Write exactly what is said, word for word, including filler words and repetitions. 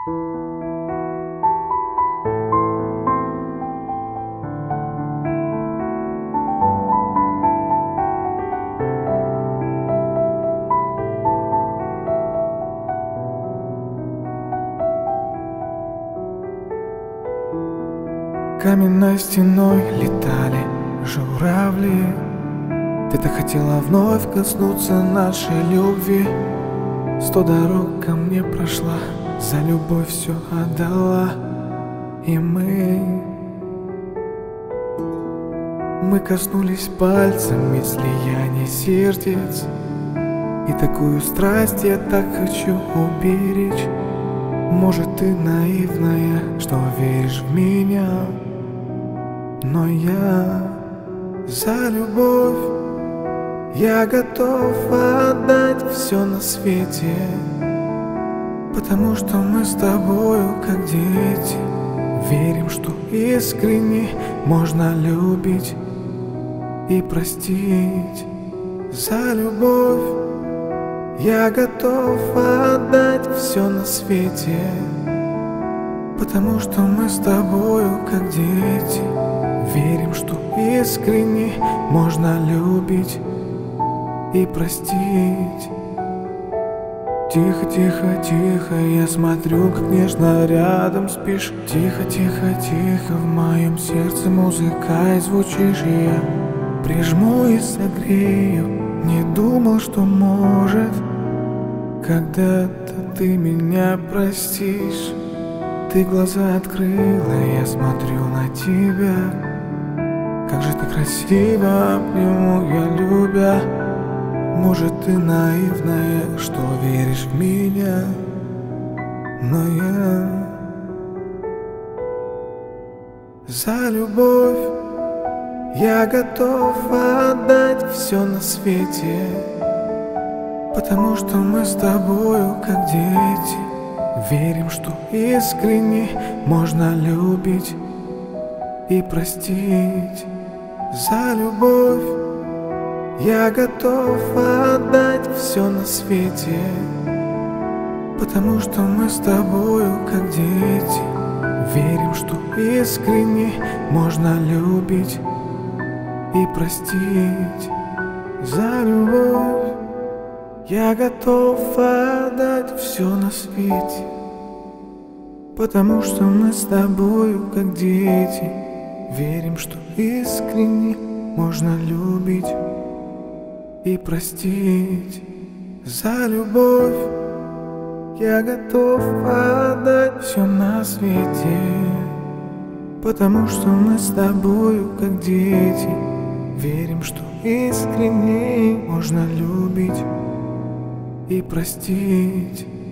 Каменной стеной летали журавли. Ты-то хотела вновь коснуться нашей любви. Сто дорог ко мне прошла, за любовь все отдала. И мы Мы коснулись пальцами слияния сердец. И такую страсть я так хочу уберечь. Может, ты наивная, что веришь в меня, но я за любовь. Я готов отдать все на свете, потому что мы с тобою как дети. Верим, что искренне можно любить и простить. За любовь я готов отдать все на свете, потому что мы с тобою как дети. Верим, что искренне можно любить и простить. Тихо, тихо, тихо, я смотрю, как нежно рядом спишь. Тихо, тихо, тихо, в моем сердце музыкой звучишь. И я прижму и согрею. Не думал, что может когда-то ты меня простишь. Ты глаза открыла, я смотрю на тебя. Как же ты красиво, обниму я любя. Может, ты наивная, что веришь в меня, но я за любовь. Я готов отдать все на свете, потому что мы с тобою как дети. Верим, что искренне можно любить и простить. За любовь я готов отдать все на свете, потому что мы с тобою как дети. Верим, что искренне можно любить и простить. За любовь я готов отдать все на свете, потому что мы с тобою как дети. Верим, что искренне можно любить и простить. За любовь я готов отдать все на свете, потому что мы с тобою как дети. Верим, что искренне можно любить и простить.